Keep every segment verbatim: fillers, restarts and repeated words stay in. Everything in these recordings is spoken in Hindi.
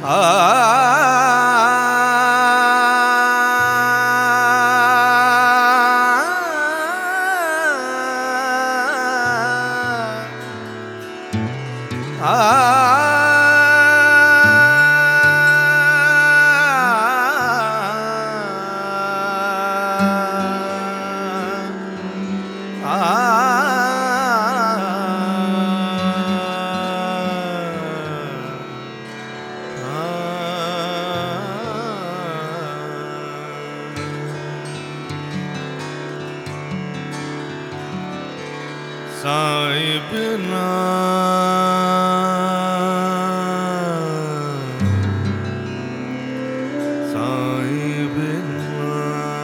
साईं बिना साईं बिना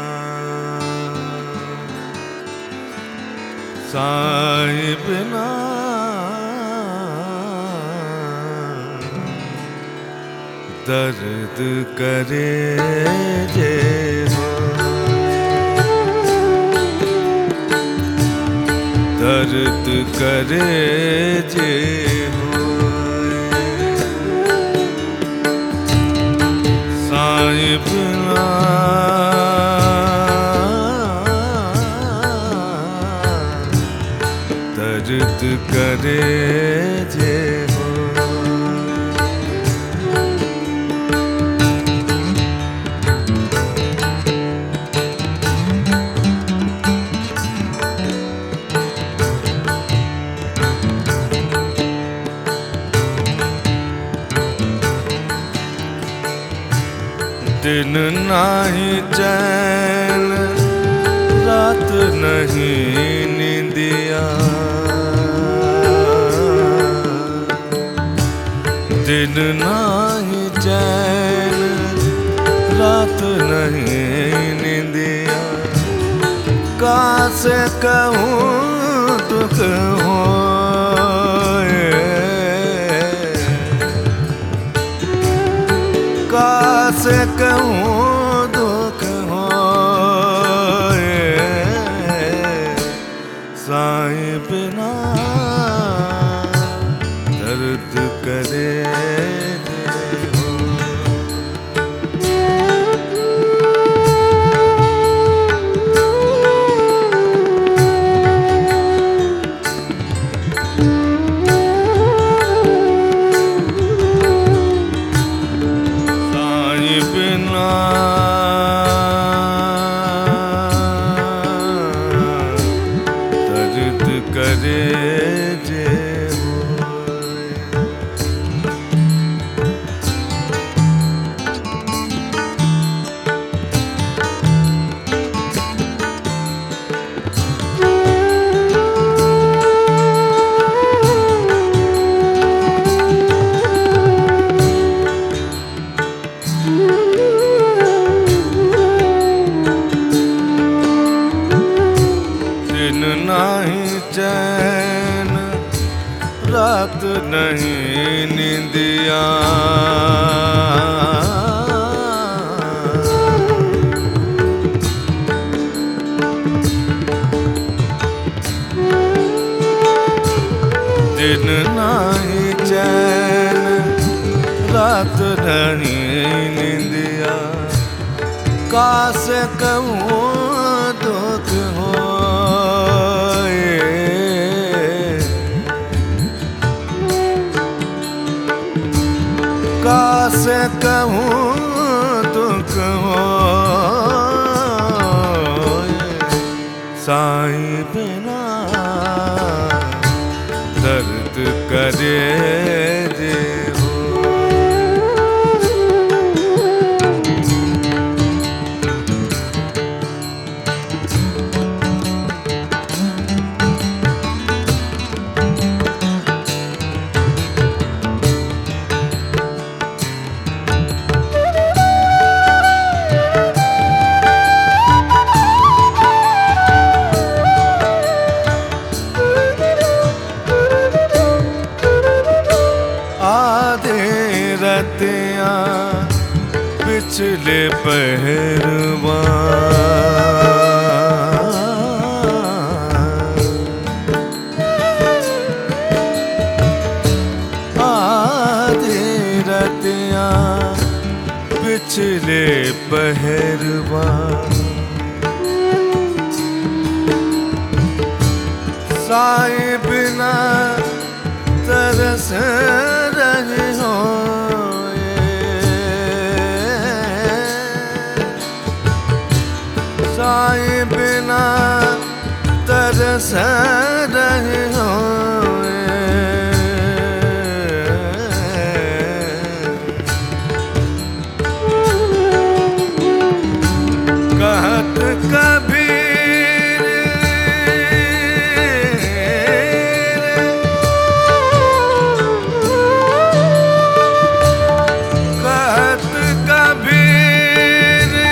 साईं बिना दर्द करे जे दर्द करे जे साईं बिना दर्द करे जे दिन नाही चैन रात नहीं नींदिया दिन नाही चैन रात नहीं नींदिया कासे कहूँ दुख हो कासे कहूँ दुख हो साईं बिना दर्द करे करे जे दिन नहीं चैन रात नहीं नींदिया दिन नहीं चैन रात नहीं नींदिया कासे कहूँ दुख हो कासे कहूँ दुख हो साईं बिना दर्द करे जे रतिया पिछले पहरवा आधी रतिया पिछले पहरवा साए बिना तरस रहे हो साए बिना तरस रहे हो कहत कबीर कहत कबीर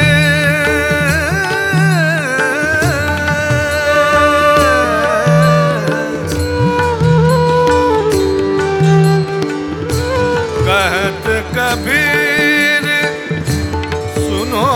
कहत कबीर सुनो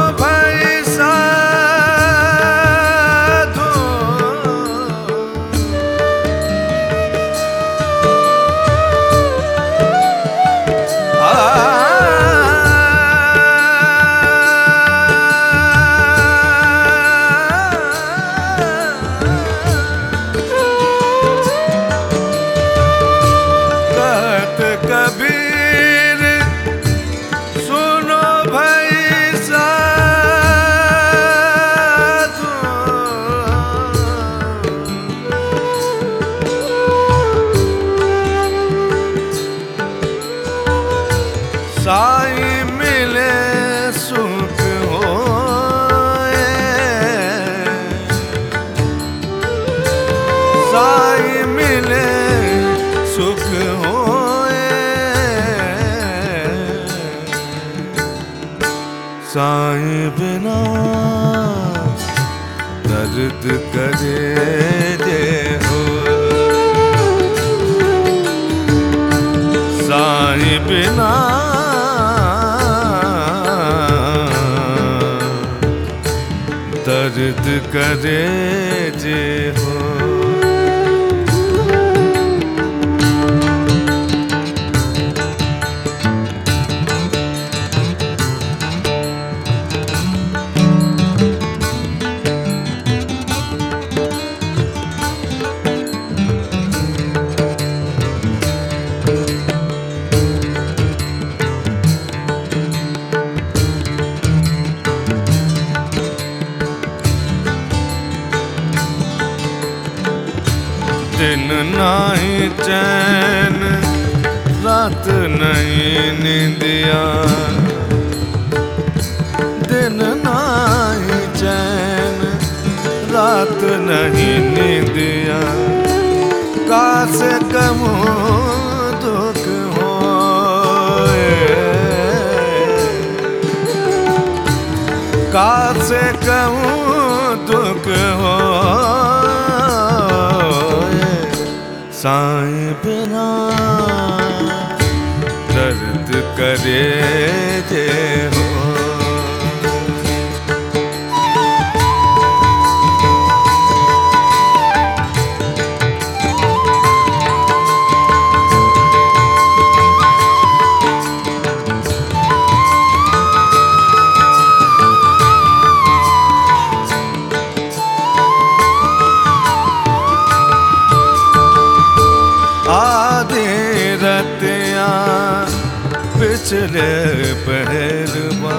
कबीर सुनो भाई साधु साई मिले सुख होए साई मिले सुख होए साई बिना दर्द करे जे हो साई बिना दर्द करे जे हो दिन नहीं चैन रात नहीं नींदिया दिन नहीं चैन रात नहीं नींदिया काश कहूँ दुख होए काश कहूँ दुख हो साई बिना दर्द करे जे हो आधे रतिया पिछले पहरवा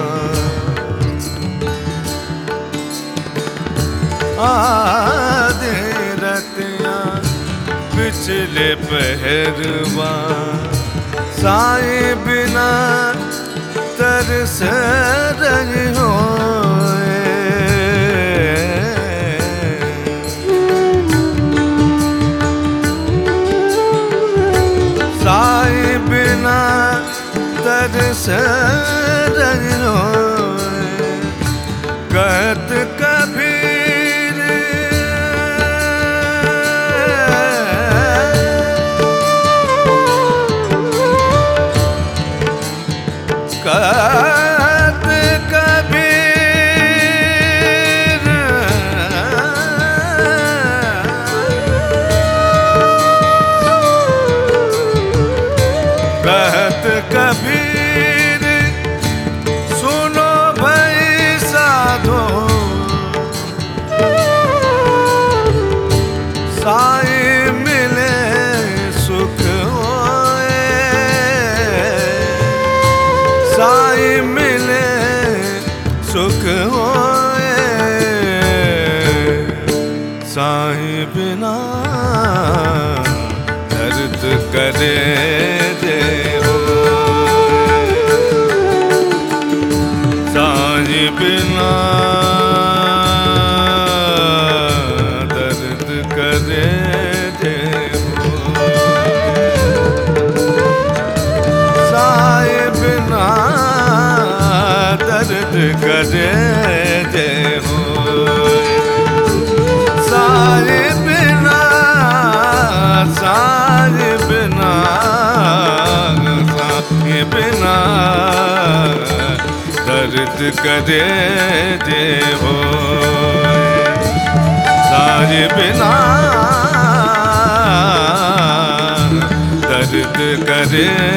आधे रतिया पिछले पहरवा साए बिना तरस रही हो साए बिना तरस रही हो कहत कबीर कहत कबीर कहत कबीर साई मिले सुख होए, साई मिले सुख होए, साई बिना दर्द करे जे होए, साई बिना दर्द करे जे होए, साई बिना दर्द करे जे होए, साई बिना, साई बिना, साई बिना दर्द करे जे होए, साई बिना दर्द करे